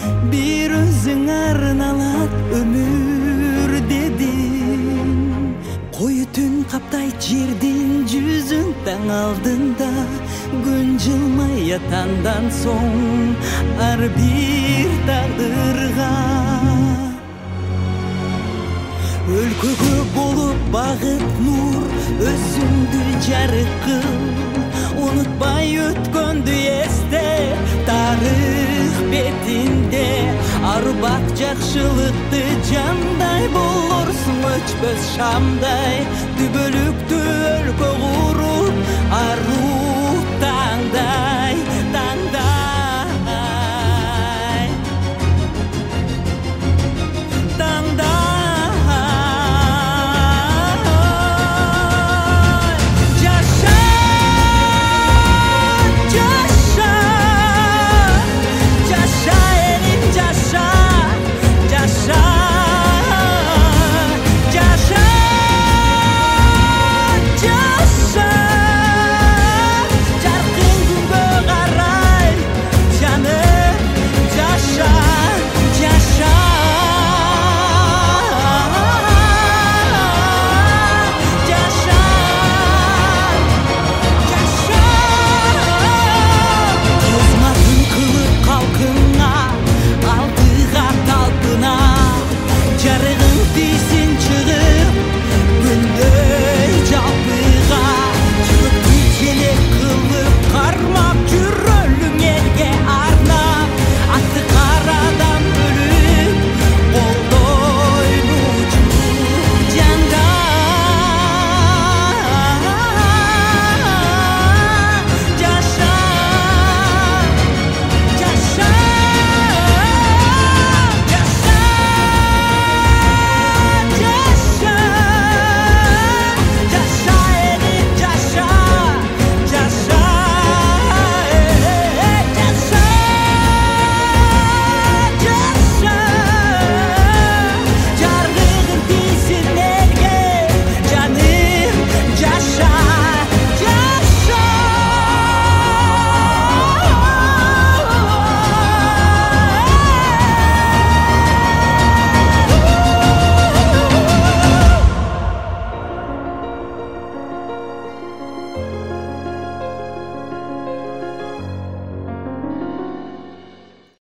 Bir özüň arnalat ömür dedin. Koyu tün kaptayt жердин жүзүн таң алдында. Gün жылмай yatandan soň ar bir taqdırga. Өлкөгө болуп багыт нур, өзүңдү жарык кыл. Unutmay ötkөndü esте, tarih betinde. Arбак жакшылыкты жандай болорсуң, өчпөс шамдай. Дүбөлүктү өлкө куруп, аруу таңдай, таңдай, таңдай. Just